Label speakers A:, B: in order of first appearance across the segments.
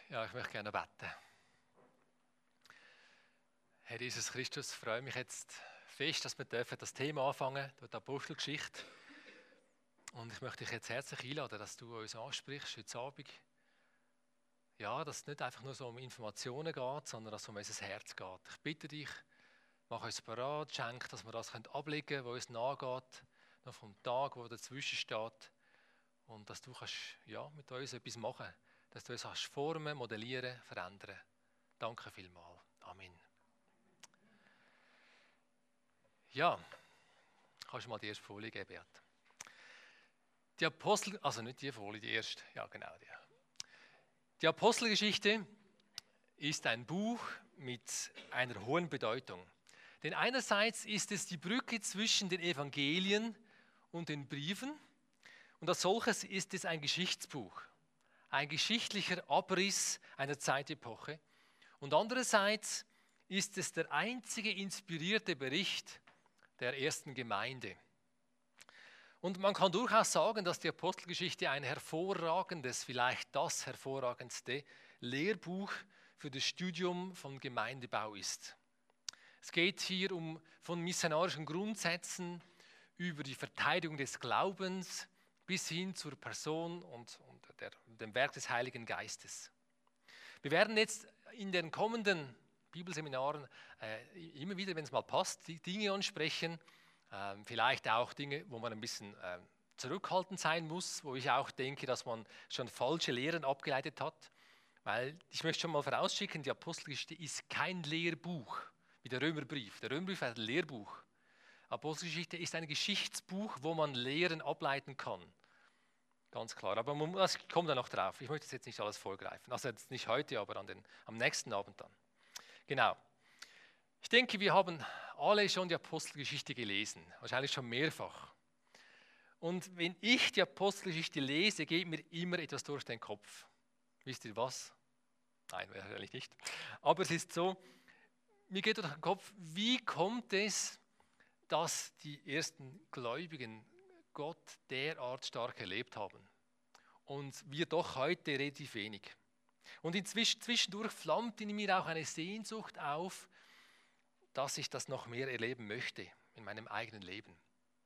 A: Ja, ich möchte gerne beten. Herr Jesus Christus, ich freue mich jetzt fest, dass wir das Thema anfangen dürfen, die Apostelgeschichte. Und ich möchte dich jetzt herzlich einladen, dass du uns ansprichst heute Abend. Ja, dass es nicht einfach nur so um Informationen geht, sondern dass es um unser Herz geht. Ich bitte dich, mach uns parat, schenk, dass wir das ablegen können, was uns nachgeht, noch vom Tag, der dazwischen steht. Und dass du kannst, ja, mit uns etwas machen, dass du uns kannst formen, modellieren, verändern. Danke vielmals. Amen. Ja, kannst du mal die erste Folie geben, Beat? Die Apostel, also nicht die Folie, die erste, ja genau die. Die Apostelgeschichte ist ein Buch mit einer hohen Bedeutung. Denn einerseits ist es die Brücke zwischen den Evangelien und den Briefen und als solches ist es ein Geschichtsbuch, ein geschichtlicher Abriss einer Zeitepoche. Und andererseits ist es der einzige inspirierte Bericht der ersten Gemeinde. Und man kann durchaus sagen, dass die Apostelgeschichte ein hervorragendes, vielleicht das hervorragendste Lehrbuch für das Studium von Gemeindebau ist. Es geht hier von missionarischen Grundsätzen über die Verteidigung des Glaubens bis hin zur Person und dem Werk des Heiligen Geistes. Wir werden jetzt in den kommenden Bibelseminaren immer wieder, wenn es mal passt, die Dinge ansprechen, vielleicht auch Dinge, wo man ein bisschen zurückhaltend sein muss, wo ich auch denke, dass man schon falsche Lehren abgeleitet hat, weil ich möchte schon mal vorausschicken, die Apostelgeschichte ist kein Lehrbuch wie der Römerbrief. Der Römerbrief ist ein Lehrbuch. Apostelgeschichte ist ein Geschichtsbuch, wo man Lehren ableiten kann. Ganz klar, aber ich komme da noch drauf. Ich möchte das jetzt nicht alles vorgreifen. Also jetzt nicht heute, aber am nächsten Abend dann. Genau. Ich denke, wir haben alle schon die Apostelgeschichte gelesen, wahrscheinlich schon mehrfach. Und wenn ich die Apostelgeschichte lese, geht mir immer etwas durch den Kopf. Wisst ihr was? Nein, wahrscheinlich nicht. Aber es ist so, mir geht durch den Kopf, wie kommt es, dass die ersten Gläubigen Gott derart stark erlebt haben und wir doch heute relativ wenig. Und zwischendurch flammt in mir auch eine Sehnsucht auf, dass ich das noch mehr erleben möchte in meinem eigenen Leben.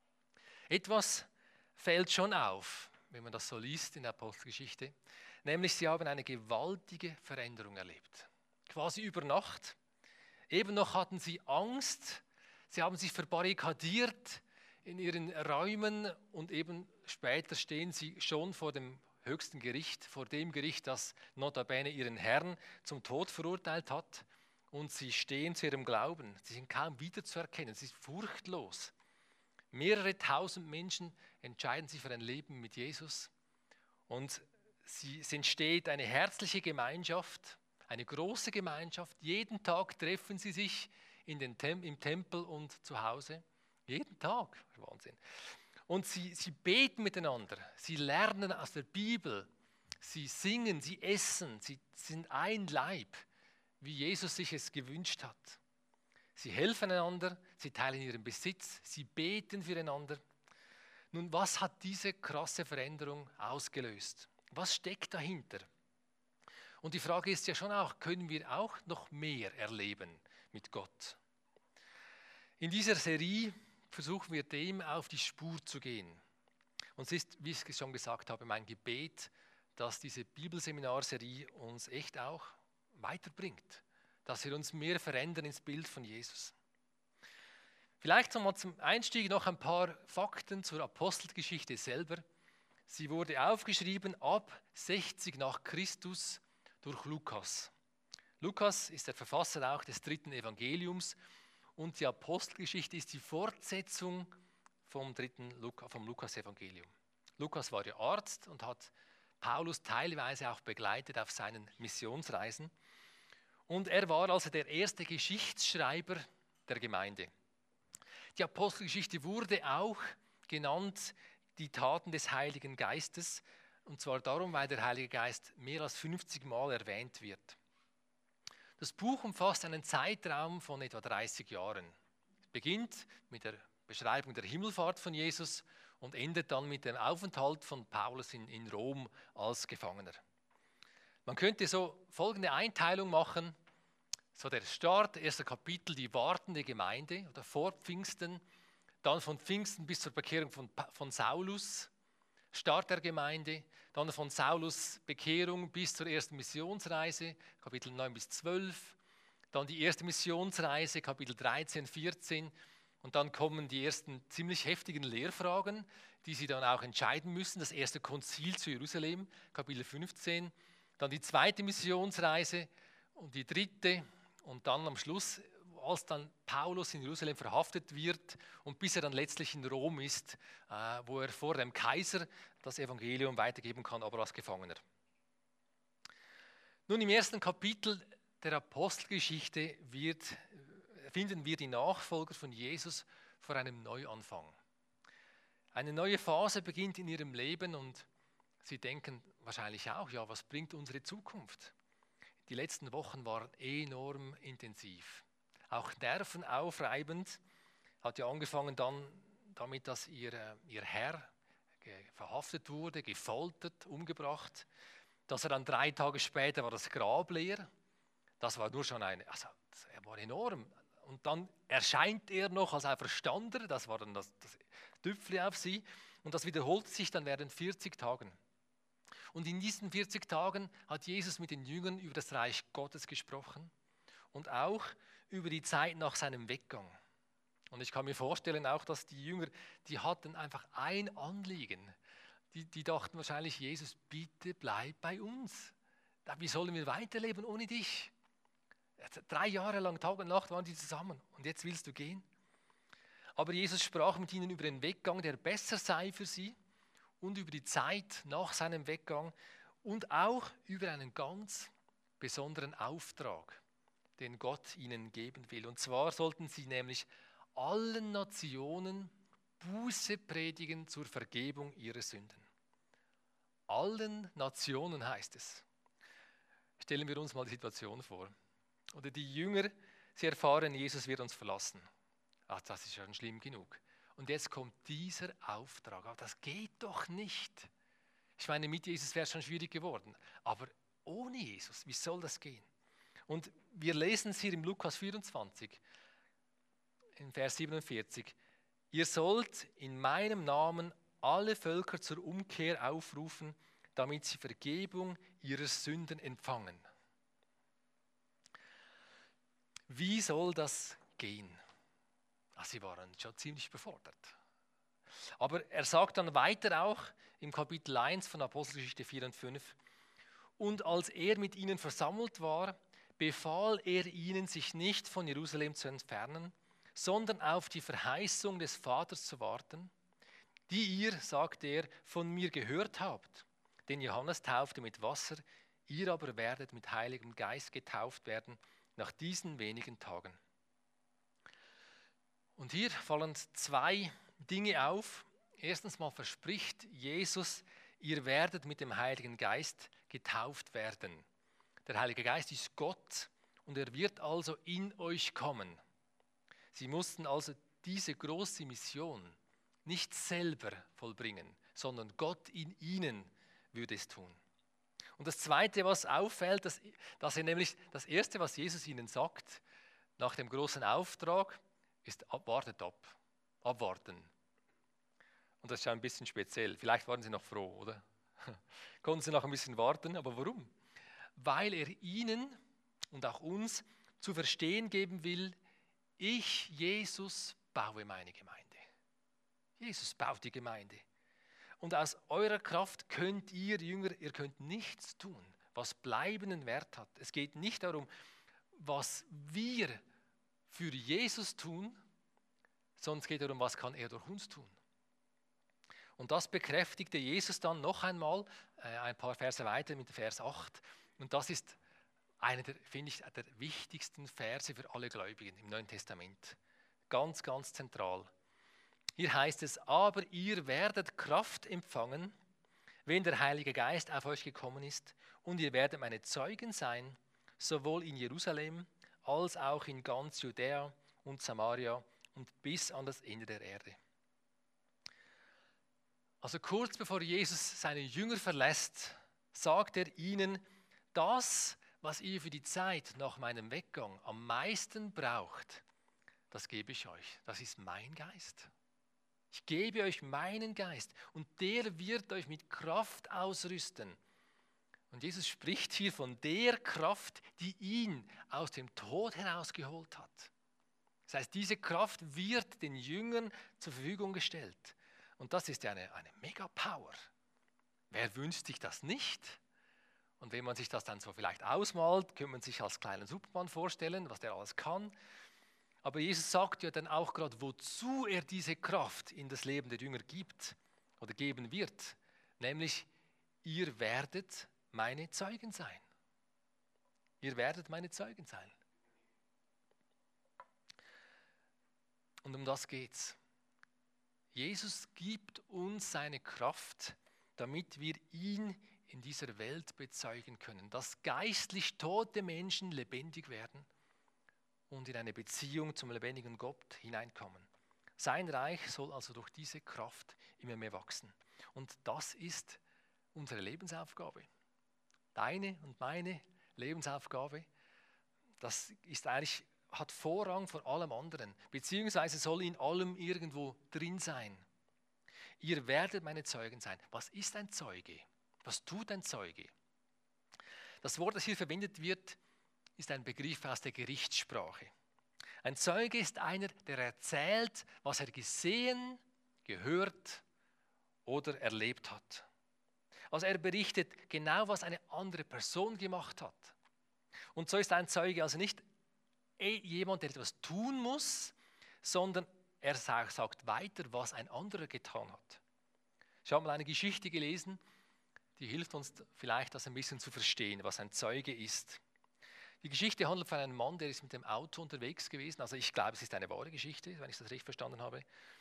A: Etwas fällt schon auf, wenn man das so liest in der Apostelgeschichte, nämlich sie haben eine gewaltige Veränderung erlebt. Quasi über Nacht. Eben noch hatten sie Angst, sie haben sich verbarrikadiert in ihren Räumen und eben später stehen sie schon vor dem höchsten Gericht, vor dem Gericht, das notabene ihren Herrn zum Tod verurteilt hat. Und sie stehen zu ihrem Glauben. Sie sind kaum wiederzuerkennen, sie sind furchtlos. Mehrere tausend Menschen entscheiden sich für ein Leben mit Jesus. Und es entsteht eine herzliche Gemeinschaft, eine große Gemeinschaft. Jeden Tag treffen sie sich im Tempel und zu Hause. Jeden Tag, Wahnsinn. Und sie beten miteinander, sie lernen aus der Bibel, sie singen, sie essen, sie sind ein Leib, wie Jesus sich es gewünscht hat. Sie helfen einander, sie teilen ihren Besitz, sie beten füreinander. Nun, was hat diese krasse Veränderung ausgelöst? Was steckt dahinter? Und die Frage ist ja schon auch, können wir auch noch mehr erleben mit Gott? In dieser Serie versuchen wir dem auf die Spur zu gehen. Und es ist, wie ich schon gesagt habe, mein Gebet, dass diese Bibelseminarserie uns echt auch weiterbringt, dass wir uns mehr verändern ins Bild von Jesus. Vielleicht nochmal zum Einstieg noch ein paar Fakten zur Apostelgeschichte selber. Sie wurde aufgeschrieben ab 60 nach Christus durch Lukas. Lukas ist der Verfasser auch des 3. Evangeliums und die Apostelgeschichte ist die Fortsetzung vom Lukas-Evangelium. Lukas war ja Arzt und hat Paulus teilweise auch begleitet auf seinen Missionsreisen. Und er war also der erste Geschichtsschreiber der Gemeinde. Die Apostelgeschichte wurde auch genannt die Taten des Heiligen Geistes. Und zwar darum, weil der Heilige Geist mehr als 50 Mal erwähnt wird. Das Buch umfasst einen Zeitraum von etwa 30 Jahren. Es beginnt mit der Beschreibung der Himmelfahrt von Jesus und endet dann mit dem Aufenthalt von Paulus in Rom als Gefangener. Man könnte so folgende Einteilung machen. So der Start, erster Kapitel, die wartende Gemeinde oder vor Pfingsten. Dann von Pfingsten bis zur Bekehrung von Saulus, Start der Gemeinde. Dann von Saulus Bekehrung bis zur ersten Missionsreise, Kapitel 9 bis 12. Dann die erste Missionsreise, Kapitel 13, 14. Und dann kommen die ersten ziemlich heftigen Lehrfragen, die sie dann auch entscheiden müssen. Das erste Konzil zu Jerusalem, Kapitel 15. Dann die zweite Missionsreise und die dritte. Und dann am Schluss, als dann Paulus in Jerusalem verhaftet wird und bis er dann letztlich in Rom ist, wo er vor dem Kaiser das Evangelium weitergeben kann, aber als Gefangener. Nun im ersten Kapitel der Apostelgeschichte finden wir die Nachfolger von Jesus vor einem Neuanfang. Eine neue Phase beginnt in ihrem Leben und sie denken wahrscheinlich auch, ja, was bringt unsere Zukunft? Die letzten Wochen waren enorm intensiv. Auch nervenaufreibend, hat ja angefangen dann damit, dass ihr Herr verhaftet wurde, gefoltert, umgebracht. Dass er dann 3 Tage später war das Grab leer. Das war nur schon er war enorm. Und dann erscheint er noch als Auferstandener, das war dann das Tüpfeli auf sie. Und das wiederholt sich dann während 40 Tagen. Und in diesen 40 Tagen hat Jesus mit den Jüngern über das Reich Gottes gesprochen und auch über die Zeit nach seinem Weggang. Und ich kann mir vorstellen auch, dass die Jünger, die hatten einfach ein Anliegen. Die dachten wahrscheinlich, Jesus, bitte bleib bei uns. Wie sollen wir weiterleben ohne dich? 3 Jahre lang, Tag und Nacht waren die zusammen und jetzt willst du gehen? Aber Jesus sprach mit ihnen über den Weggang, der besser sei für sie und über die Zeit nach seinem Weggang und auch über einen ganz besonderen Auftrag, den Gott ihnen geben will. Und zwar sollten sie nämlich allen Nationen Buße predigen zur Vergebung ihrer Sünden. Allen Nationen heißt es. Stellen wir uns mal die Situation vor. Oder die Jünger, sie erfahren, Jesus wird uns verlassen. Ach, das ist schon schlimm genug. Und jetzt kommt dieser Auftrag. Aber das geht doch nicht. Ich meine, mit Jesus wäre es schon schwierig geworden. Aber ohne Jesus, wie soll das gehen? Und wir lesen es hier im Lukas 24, in Vers 47. Ihr sollt in meinem Namen alle Völker zur Umkehr aufrufen, damit sie Vergebung ihrer Sünden empfangen. Wie soll das gehen? Sie waren schon ziemlich befordert. Aber er sagt dann weiter auch im Kapitel 1 von Apostelgeschichte 4 und 5. Und als er mit ihnen versammelt war, befahl er ihnen, sich nicht von Jerusalem zu entfernen, sondern auf die Verheißung des Vaters zu warten, die ihr, sagt er, von mir gehört habt. Denn Johannes taufte mit Wasser, ihr aber werdet mit Heiligem Geist getauft werden nach diesen wenigen Tagen. Und hier fallen 2 Dinge auf. Erstens mal verspricht Jesus, ihr werdet mit dem Heiligen Geist getauft werden. Der Heilige Geist ist Gott und er wird also in euch kommen. Sie mussten also diese große Mission nicht selber vollbringen, sondern Gott in ihnen würde es tun. Und das Zweite, was auffällt, dass er nämlich das Erste, was Jesus ihnen sagt, nach dem großen Auftrag, ist wartet ab, abwarten. Und das ist ja ein bisschen speziell. Vielleicht waren sie noch froh, oder? Konnten sie noch ein bisschen warten, aber warum? Weil er ihnen und auch uns zu verstehen geben will, ich, Jesus, baue meine Gemeinde. Jesus baut die Gemeinde. Und aus eurer Kraft könnt ihr, Jünger, ihr könnt nichts tun, was bleibenden Wert hat. Es geht nicht darum, was wir für Jesus tun, sondern es geht darum, was kann er durch uns tun. Und das bekräftigte Jesus dann noch einmal, ein paar Verse weiter mit Vers 8. Und das ist einer der, finde ich, der wichtigsten Verse für alle Gläubigen im Neuen Testament. Ganz, ganz zentral. Hier heißt es, aber ihr werdet Kraft empfangen, wenn der Heilige Geist auf euch gekommen ist, und ihr werdet meine Zeugen sein, sowohl in Jerusalem als auch in ganz Judäa und Samaria und bis an das Ende der Erde. Also kurz bevor Jesus seine Jünger verlässt, sagt er ihnen, das, was ihr für die Zeit nach meinem Weggang am meisten braucht, das gebe ich euch. Das ist mein Geist. Ich gebe euch meinen Geist und der wird euch mit Kraft ausrüsten. Und Jesus spricht hier von der Kraft, die ihn aus dem Tod herausgeholt hat. Das heißt, diese Kraft wird den Jüngern zur Verfügung gestellt. Und das ist ja eine Mega-Power. Wer wünscht sich das nicht? Und wenn man sich das dann so vielleicht ausmalt, könnte man sich als kleinen Superman vorstellen, was der alles kann. Aber Jesus sagt ja dann auch gerade, wozu er diese Kraft in das Leben der Jünger gibt oder geben wird. Nämlich, ihr werdet meine Zeugen sein. Ihr werdet meine Zeugen sein. Und um das geht's. Jesus gibt uns seine Kraft, damit wir ihn in dieser Welt bezeugen können, dass geistlich tote Menschen lebendig werden und in eine Beziehung zum lebendigen Gott hineinkommen. Sein Reich soll also durch diese Kraft immer mehr wachsen. Und das ist unsere Lebensaufgabe. Deine und meine Lebensaufgabe, das ist eigentlich, hat Vorrang vor allem anderen, beziehungsweise soll in allem irgendwo drin sein. Ihr werdet meine Zeugen sein. Was ist ein Zeuge? Was tut ein Zeuge? Das Wort, das hier verwendet wird, ist ein Begriff aus der Gerichtssprache. Ein Zeuge ist einer, der erzählt, was er gesehen, gehört oder erlebt hat. Also er berichtet genau, was eine andere Person gemacht hat. Und so ist ein Zeuge also nicht jemand, der etwas tun muss, sondern er sagt weiter, was ein anderer getan hat. Ich habe mal eine Geschichte gelesen, die hilft uns vielleicht, das ein bisschen zu verstehen, was ein Zeuge ist. Die Geschichte handelt von einem Mann, der ist mit dem Auto unterwegs gewesen. Also ich glaube, es ist eine wahre Geschichte, wenn ich das recht verstanden habe.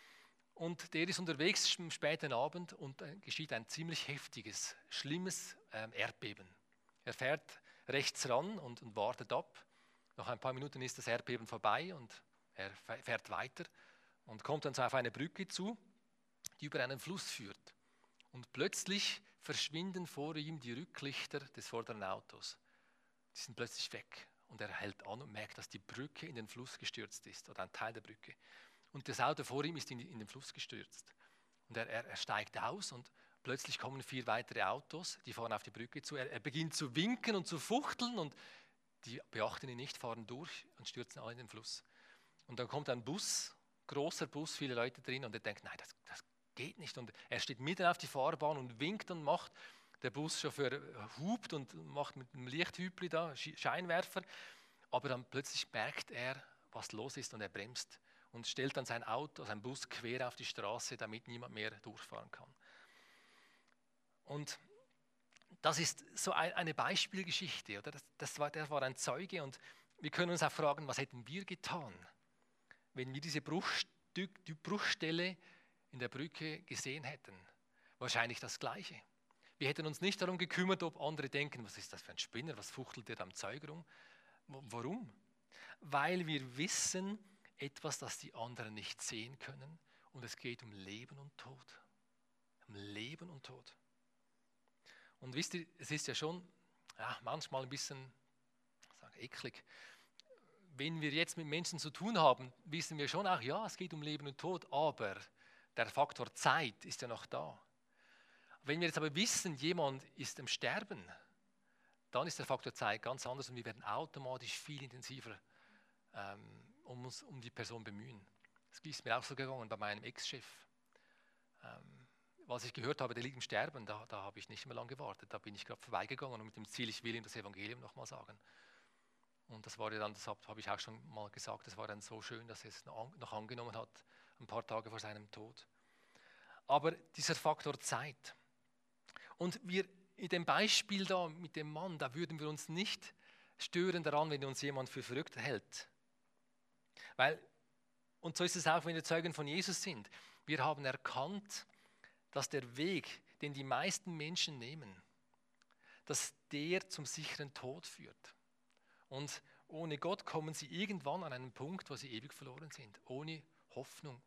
A: Und der ist unterwegs am späten Abend und geschieht ein ziemlich heftiges, schlimmes Erdbeben. Er fährt rechts ran und wartet ab. Nach ein paar Minuten ist das Erdbeben vorbei und er fährt weiter und kommt dann so auf eine Brücke zu, die über einen Fluss führt. Und plötzlich verschwinden vor ihm die Rücklichter des vorderen Autos. Die sind plötzlich weg und er hält an und merkt, dass die Brücke in den Fluss gestürzt ist oder ein Teil der Brücke. Und das Auto vor ihm ist in den Fluss gestürzt. Und er steigt aus und plötzlich kommen 4 weitere Autos, die fahren auf die Brücke zu. Er beginnt zu winken und zu fuchteln und die beachten ihn nicht, fahren durch und stürzen alle in den Fluss. Und dann kommt ein Bus, großer Bus, viele Leute drin und er denkt, nein, das geht nicht. Und er steht mitten auf die Fahrbahn und winkt und macht. Der Buschauffeur hupt und macht mit einem Lichthübli da, Scheinwerfer. Aber dann plötzlich merkt er, was los ist und er bremst und stellt dann sein Auto, sein Bus quer auf die Straße, damit niemand mehr durchfahren kann. Und das ist so eine Beispielgeschichte, oder? Das war ein Zeuge und wir können uns auch fragen, was hätten wir getan, wenn wir diese Bruchstelle in der Brücke gesehen hätten? Wahrscheinlich das Gleiche. Wir hätten uns nicht darum gekümmert, ob andere denken, was ist das für ein Spinner, was fuchtelt der da am Zeug rum? Warum? Weil wir wissen etwas, das die anderen nicht sehen können und es geht um Leben und Tod. Um Leben und Tod. Und wisst ihr, es ist ja schon manchmal ein bisschen eklig. Wenn wir jetzt mit Menschen zu tun haben, wissen wir schon auch, ja, es geht um Leben und Tod, aber der Faktor Zeit ist ja noch da. Wenn wir jetzt aber wissen, jemand ist am Sterben, dann ist der Faktor Zeit ganz anders und wir werden automatisch viel intensiver uns um die Person bemühen. Das ist mir auch so gegangen bei meinem Ex-Chef. Was ich gehört habe, der liegt im Sterben, da habe ich nicht mehr lange gewartet. Da bin ich gerade vorbeigegangen und mit dem Ziel, ich will ihm das Evangelium nochmal sagen. Und das war ja dann, das habe ich auch schon mal gesagt, das war dann so schön, dass er es noch angenommen hat, ein paar Tage vor seinem Tod. Aber dieser Faktor Zeit. Und wir in dem Beispiel da mit dem Mann, da würden wir uns nicht stören daran, wenn uns jemand für verrückt hält. Und so ist es auch, wenn wir Zeugen von Jesus sind. Wir haben erkannt, dass der Weg, den die meisten Menschen nehmen, dass der zum sicheren Tod führt. Und ohne Gott kommen sie irgendwann an einen Punkt, wo sie ewig verloren sind, ohne Hoffnung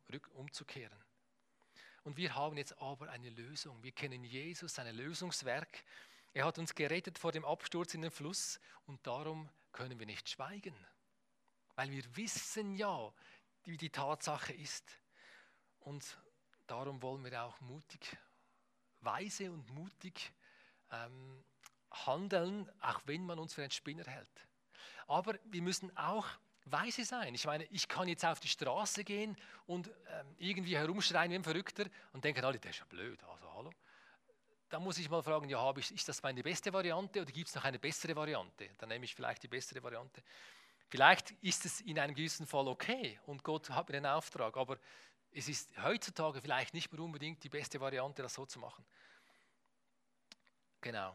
A: umzukehren. Und wir haben jetzt aber eine Lösung. Wir kennen Jesus, sein Lösungswerk. Er hat uns gerettet vor dem Absturz in den Fluss und darum können wir nicht schweigen, weil wir wissen ja, wie die Tatsache ist. Und darum wollen wir auch weise und mutig handeln, auch wenn man uns für einen Spinner hält. Aber wir müssen auch weise sein. Ich meine, ich kann jetzt auf die Straße gehen und irgendwie herumschreien wie ein Verrückter und denken alle, der ist ja blöd, also hallo. Da muss ich mal fragen, ja, ist das meine beste Variante oder gibt es noch eine bessere Variante? Dann nehme ich vielleicht die bessere Variante. Vielleicht ist es in einem gewissen Fall okay und Gott hat mir den Auftrag, aber es ist heutzutage vielleicht nicht mehr unbedingt die beste Variante, das so zu machen. Genau.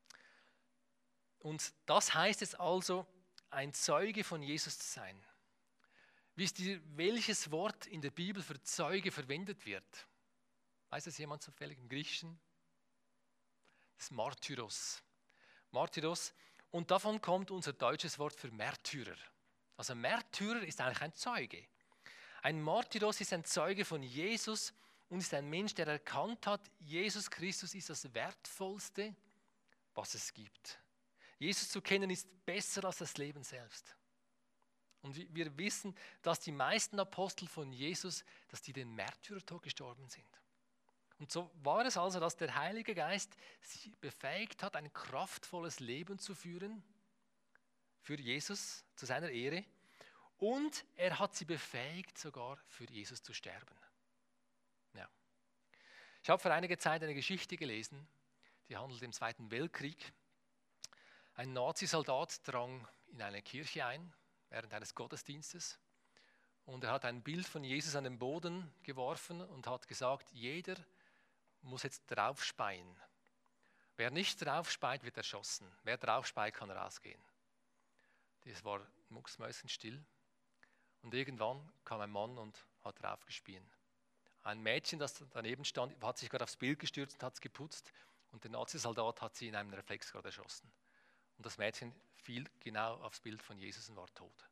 A: Und das heißt es also, ein Zeuge von Jesus zu sein. Wisst ihr, welches Wort in der Bibel für Zeuge verwendet wird? Weiß das jemand zufällig im Griechischen? Das Martyros. Martyros. Und davon kommt unser deutsches Wort für Märtyrer. Also Märtyrer ist eigentlich ein Zeuge. Ein Martyros ist ein Zeuge von Jesus und ist ein Mensch, der erkannt hat, Jesus Christus ist das Wertvollste, was es gibt. Jesus zu kennen ist besser als das Leben selbst. Und wir wissen, dass die meisten Apostel von Jesus, dass die den Märtyrertod gestorben sind. Und so war es also, dass der Heilige Geist sie befähigt hat, ein kraftvolles Leben zu führen für Jesus, zu seiner Ehre. Und er hat sie befähigt, sogar für Jesus zu sterben. Ja. Ich habe vor einiger Zeit eine Geschichte gelesen, die handelt im Zweiten Weltkrieg. Ein Nazisoldat drang in eine Kirche ein, während eines Gottesdienstes. Und er hat ein Bild von Jesus an den Boden geworfen und hat gesagt, jeder muss jetzt draufspeien. Wer nicht draufspeit, wird erschossen. Wer draufspeit, kann rausgehen. Das war mucksmäuschenstill. Und irgendwann kam ein Mann und hat draufgespien. Ein Mädchen, das daneben stand, hat sich gerade aufs Bild gestürzt und hat es geputzt. Und der Nazisoldat hat sie in einem Reflex gerade erschossen. Und das Mädchen fiel genau aufs Bild von Jesus und war tot.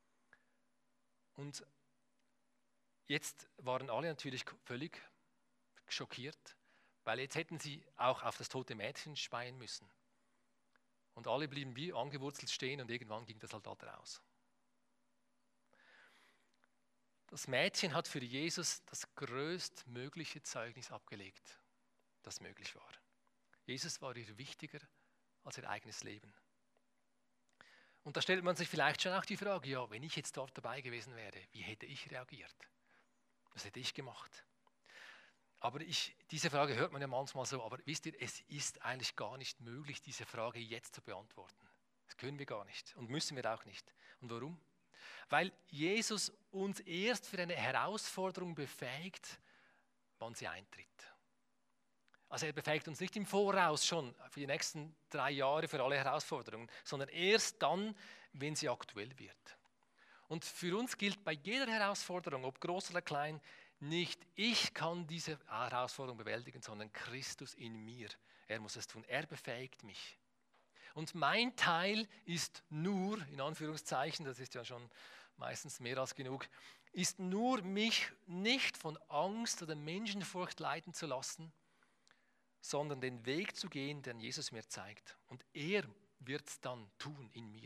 A: Und jetzt waren alle natürlich völlig schockiert, weil jetzt hätten sie auch auf das tote Mädchen speien müssen. Und alle blieben wie angewurzelt stehen und irgendwann ging der Soldat raus. Das Mädchen hat für Jesus das größtmögliche Zeugnis abgelegt, das möglich war. Jesus war ihr wichtiger als ihr eigenes Leben. Und da stellt man sich vielleicht schon auch die Frage, ja, wenn ich jetzt dort dabei gewesen wäre, wie hätte ich reagiert? Was hätte ich gemacht? Aber diese Frage hört man ja manchmal so, aber wisst ihr, es ist eigentlich gar nicht möglich, diese Frage jetzt zu beantworten. Das können wir gar nicht und müssen wir auch nicht. Und warum? Weil Jesus uns erst für eine Herausforderung befähigt, wann sie eintritt. Also er befähigt uns nicht im Voraus schon für die nächsten 3 Jahre für alle Herausforderungen, sondern erst dann, wenn sie aktuell wird. Und für uns gilt bei jeder Herausforderung, ob groß oder klein, nicht ich kann diese Herausforderung bewältigen, sondern Christus in mir. Er muss es tun. Er befähigt mich. Und mein Teil ist nur, in Anführungszeichen, das ist ja schon meistens mehr als genug, ist nur, mich nicht von Angst oder Menschenfurcht leiten zu lassen, sondern den Weg zu gehen, den Jesus mir zeigt. Und er wird es dann tun in mir.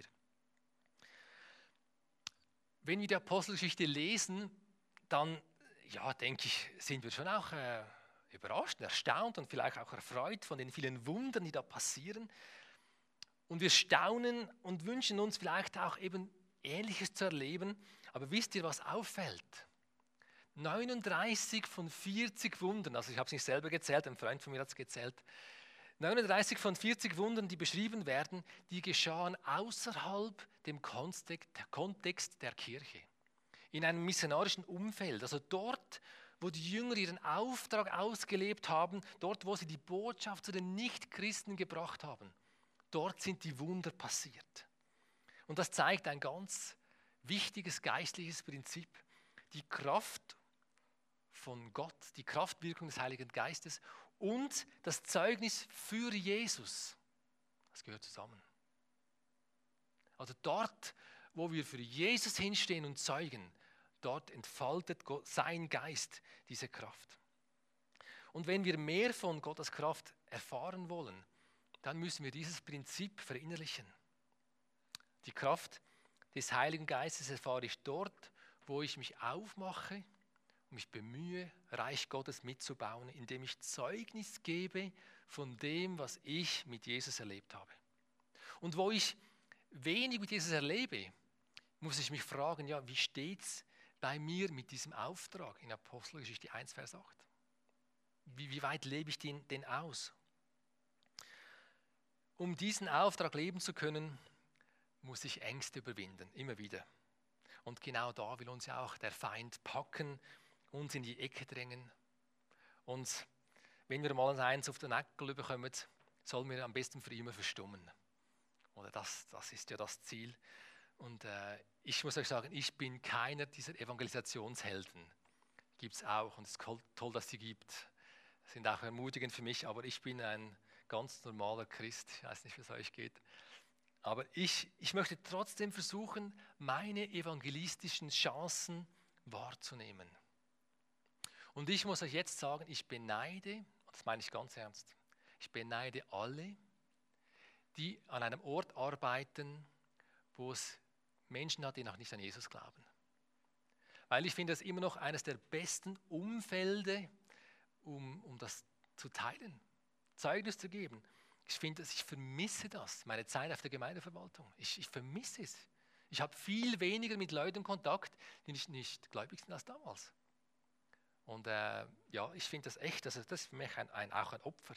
A: Wenn wir die Apostelgeschichte lesen, dann, ja, denke ich, sind wir schon auch überrascht, erstaunt und vielleicht auch erfreut von den vielen Wundern, die da passieren. Und wir staunen und wünschen uns vielleicht auch eben Ähnliches zu erleben. Aber wisst ihr, was auffällt? 39 von 40 Wundern, also ich habe es nicht selber gezählt, ein Freund von mir hat es gezählt, 39 von 40 Wundern, die beschrieben werden, die geschahen außerhalb dem Kontext der Kirche. In einem missionarischen Umfeld, also dort, wo die Jünger ihren Auftrag ausgelebt haben, dort, wo sie die Botschaft zu den Nichtchristen gebracht haben, dort sind die Wunder passiert. Und das zeigt ein ganz wichtiges geistliches Prinzip, die Kraft von Gott, die Kraftwirkung des Heiligen Geistes und das Zeugnis für Jesus. Das gehört zusammen. Also dort, wo wir für Jesus hinstehen und zeugen, dort entfaltet Gott, sein Geist diese Kraft. Und wenn wir mehr von Gottes Kraft erfahren wollen, dann müssen wir dieses Prinzip verinnerlichen. Die Kraft des Heiligen Geistes erfahre ich dort, wo ich mich aufmache und mich bemühe, Reich Gottes mitzubauen, indem ich Zeugnis gebe von dem, was ich mit Jesus erlebt habe. Und wo ich wenig mit Jesus erlebe, muss ich mich fragen, ja, wie steht es bei mir mit diesem Auftrag in Apostelgeschichte 1, Vers 8? Wie weit lebe ich den aus? Um diesen Auftrag leben zu können, muss ich Ängste überwinden, immer wieder. Und genau da will uns ja auch der Feind packen, uns in die Ecke drängen. Und wenn wir mal eins auf den Nackel bekommen, sollen wir am besten für immer verstummen. Oder das ist ja das Ziel. Und ich muss euch sagen, ich bin keiner dieser Evangelisationshelden. Gibt es auch und es ist toll, dass sie gibt. Sind auch ermutigend für mich, aber ich bin ein ganz normaler Christ. Ich weiß nicht, wie es euch geht. Aber ich möchte trotzdem versuchen, meine evangelistischen Chancen wahrzunehmen. Und ich muss euch jetzt sagen, ich beneide, und das meine ich ganz ernst, ich beneide alle, die an einem Ort arbeiten, wo es Menschen hat, die noch nicht an Jesus glauben. Weil ich finde das immer noch eines der besten Umfelde, um das zu teilen, Zeugnis zu geben. Ich vermisse das, meine Zeit auf der Gemeindeverwaltung. Ich vermisse es. Ich habe viel weniger mit Leuten Kontakt, die nicht gläubig sind als damals. Und ich finde das echt, das ist für mich auch ein Opfer.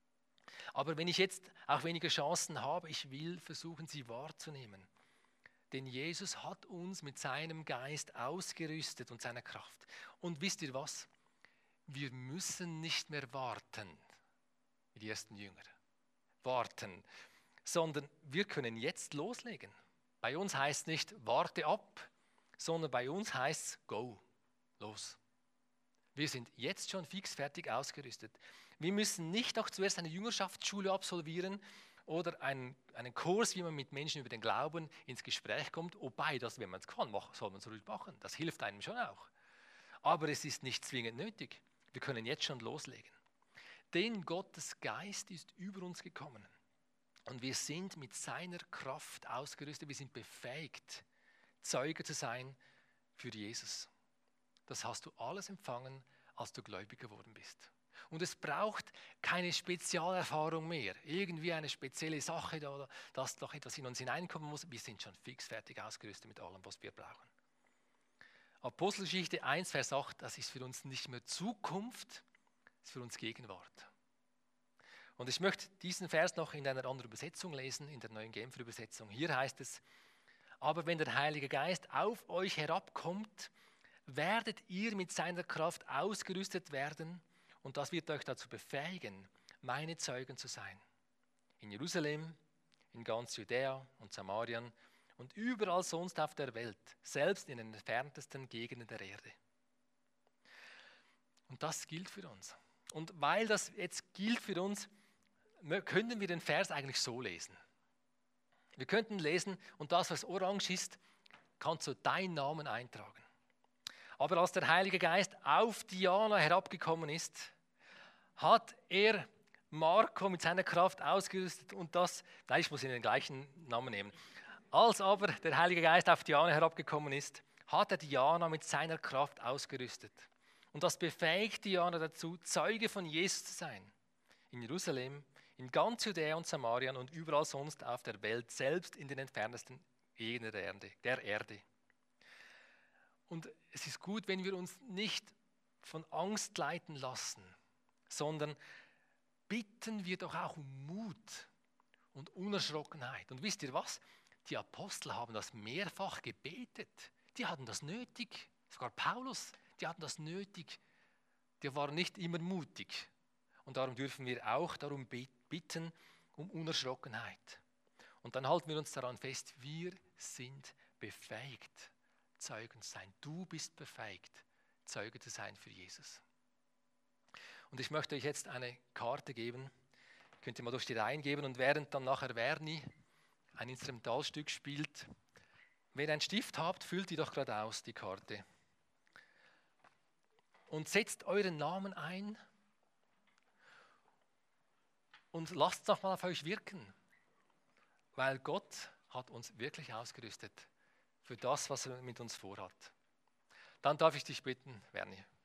A: Aber wenn ich jetzt auch weniger Chancen habe, ich will versuchen, sie wahrzunehmen. Denn Jesus hat uns mit seinem Geist ausgerüstet und seiner Kraft. Und wisst ihr was? Wir müssen nicht mehr warten, wie die ersten Jünger. Warten, sondern wir können jetzt loslegen. Bei uns heißt nicht warte ab, sondern bei uns heißt es go, los. Wir sind jetzt schon fix fertig ausgerüstet. Wir müssen nicht noch zuerst eine Jüngerschaftsschule absolvieren oder einen Kurs, wie man mit Menschen über den Glauben ins Gespräch kommt. Wobei, das, wenn man es kann, soll man es ruhig machen. Das hilft einem schon auch. Aber es ist nicht zwingend nötig. Wir können jetzt schon loslegen. Denn Gottes Geist ist über uns gekommen. Und wir sind mit seiner Kraft ausgerüstet. Wir sind befähigt, Zeuge zu sein für Jesus. Das hast du alles empfangen, als du gläubig geworden bist. Und es braucht keine Spezialerfahrung mehr. Irgendwie eine spezielle Sache, oder dass doch etwas in uns hineinkommen muss. Wir sind schon fix fertig ausgerüstet mit allem, was wir brauchen. Apostelgeschichte 1, Vers 8, das ist für uns nicht mehr Zukunft, das ist für uns Gegenwart. Und ich möchte diesen Vers noch in einer anderen Übersetzung lesen, in der neuen Genfer Übersetzung. Hier heißt es, aber wenn der Heilige Geist auf euch herabkommt, werdet ihr mit seiner Kraft ausgerüstet werden und das wird euch dazu befähigen, meine Zeugen zu sein. In Jerusalem, in ganz Judäa und Samarien und überall sonst auf der Welt, selbst in den entferntesten Gegenden der Erde. Und das gilt für uns. Und weil das jetzt gilt für uns, können wir den Vers eigentlich so lesen. Wir könnten lesen, und das, was orange ist, kannst du deinen Namen eintragen. Aber als der Heilige Geist auf Diana herabgekommen ist, hat er Marco mit seiner Kraft ausgerüstet und ich muss ihn den gleichen Namen nehmen. Als aber der Heilige Geist auf Diana herabgekommen ist, hat er Diana mit seiner Kraft ausgerüstet. Und das befähigt Diana dazu, Zeuge von Jesus zu sein. In Jerusalem, in ganz Judäa und Samarien und überall sonst auf der Welt, selbst in den entferntesten Gegenden der Erde. Und es ist gut, wenn wir uns nicht von Angst leiten lassen, sondern bitten wir doch auch um Mut und Unerschrockenheit. Und wisst ihr was? Die Apostel haben das mehrfach gebetet. Die hatten das nötig. Sogar Paulus, die hatten das nötig. Die waren nicht immer mutig. Und darum dürfen wir auch darum bitten, um Unerschrockenheit. Und dann halten wir uns daran fest, wir sind befähigt, Zeugen zu sein. Du bist befähigt, Zeuge zu sein für Jesus. Und ich möchte euch jetzt eine Karte geben. Könnt ihr mal durch die Reihen geben und während dann nachher Werni ein Instrumentalstück spielt. Wenn ihr einen Stift habt, füllt die doch gerade aus, die Karte. Und setzt euren Namen ein. Und lasst es nochmal auf euch wirken, weil Gott hat uns wirklich ausgerüstet für das, was er mit uns vorhat. Dann darf ich dich bitten, Werni.